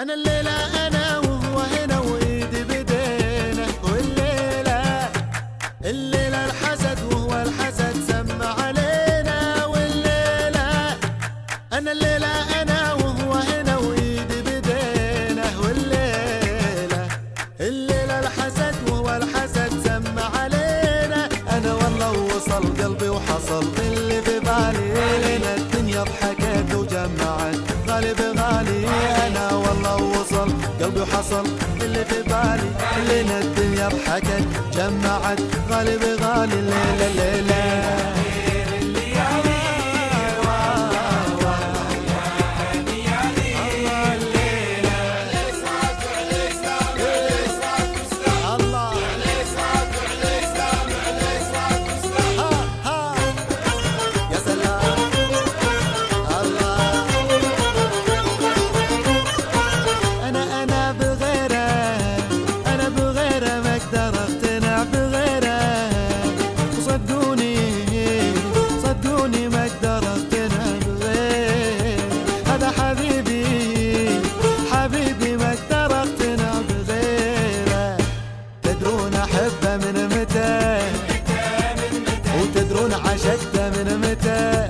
أنا الليلة أنا وهو هنا وإيدي بدينا، والليلة الليلة الحسد وهو الحسد سمع علينا، والليلة أنا الليلة أنا وهو هنا وإيدي بدينا، والليلة الليلة الحسد وهو الحسد سمع علينا. أنا والله وصل قلبي وحصل اللي في بالي، لنا الدنيا ضحكت وجمعت غالي بغالي. أنا والله وصل قلبي وحصل اللي في بالي، لنا الدنيا ضحكت جمعت غالي بغالي. الليلة الليلة عشقته من متى،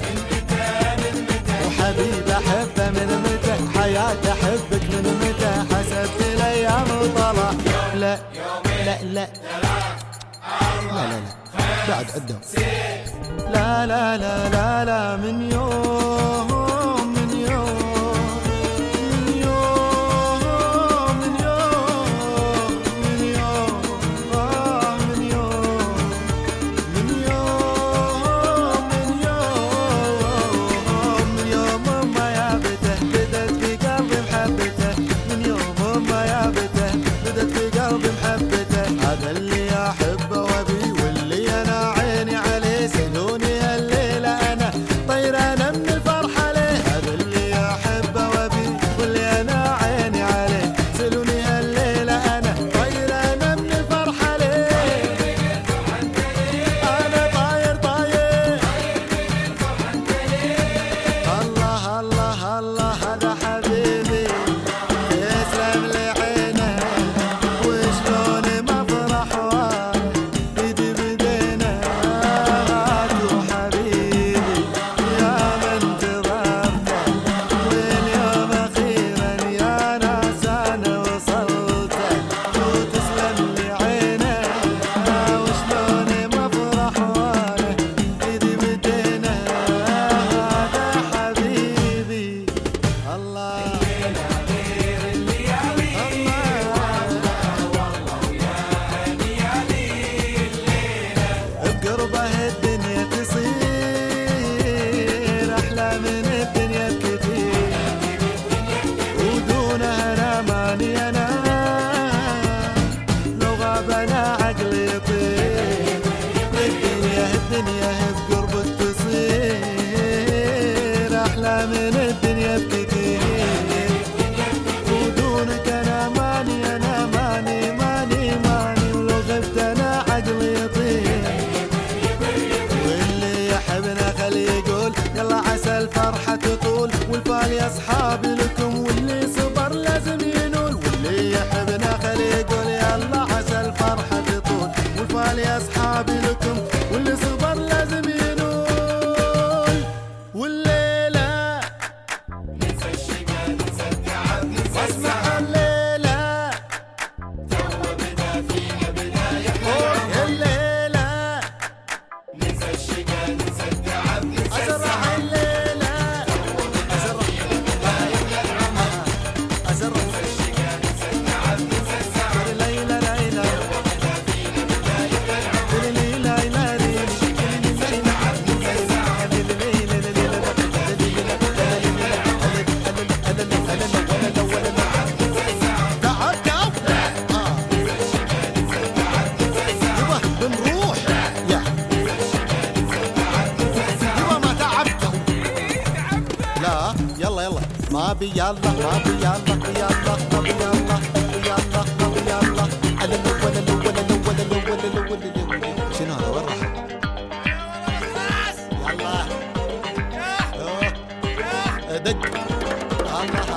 وحبيبي احبه من متى، حياتي احبك من متى، حسبت الايام وطلع لا لا لا لا لا لا بعد قدام لا لا لا لا لا من يوم من يوم من يوم من يوم من يوم من يوم من يوم من يوم من يوم ما يابته بدت في قلبي محبته، من يوم ما يابته بدت في قلبي محبته. هذا اللي احبه وابي واللي انا عيني عليه، سلوني هالليله انا طير انا من الفرحه ليه. هذا اللي احبه وابي واللي انا عيني عليه، سلوني هالليله انا طير انا من الفرحه ليه. انا طاير طاير الله الله الله هذا حبيبي يسلم لي عينه، وشلون ما افرح وانا ايدي بدينا. هاتوا حبيبي يا من انتظرته، واليوم اخيرا يا ناس انا وصلته، وتسلم لي عينه، وشلون ما افرح وانا ايدي بدينا. هذا حبيبي الله بقربه الدنيا تصير احلى من الدنيا بكثير، ودونها انا ماني انا، لو غاب انا عقلي يطير. الدنيا بقربك تصير احلى من الدنيا بكثير، ودونك انا ماني انا ماني ماني ماني، ولو غبت انا عقلي يطير. واللي يحبنا خليه يقول يلا عسى الفرحة تطول، والفال يا اصحابي لكم، واللي صبر لازم ينول. واللي يحبنا خليه يقول يلا عسى الفرحة تطول، والفال يا اصحابي لكم، واللي صبر لازم ينول. والليلة ننسى الشقا ننسى التعب ننسى اسمع الليلة تو بدا فينا بداية حلوة. الليلة ننسى الشقا ننسى التعب ننسى أزرع الليلة أزرع أزرع ننسى الشقا ننسى التعب ننسى السعر. ليلى ليلى ما بي يلا ما بي يلا يلا ما بي يلا يلا ما بي يلا انا ولا ولا ولا ولا ولا شنو هذا وين راح؟ يلا دق الله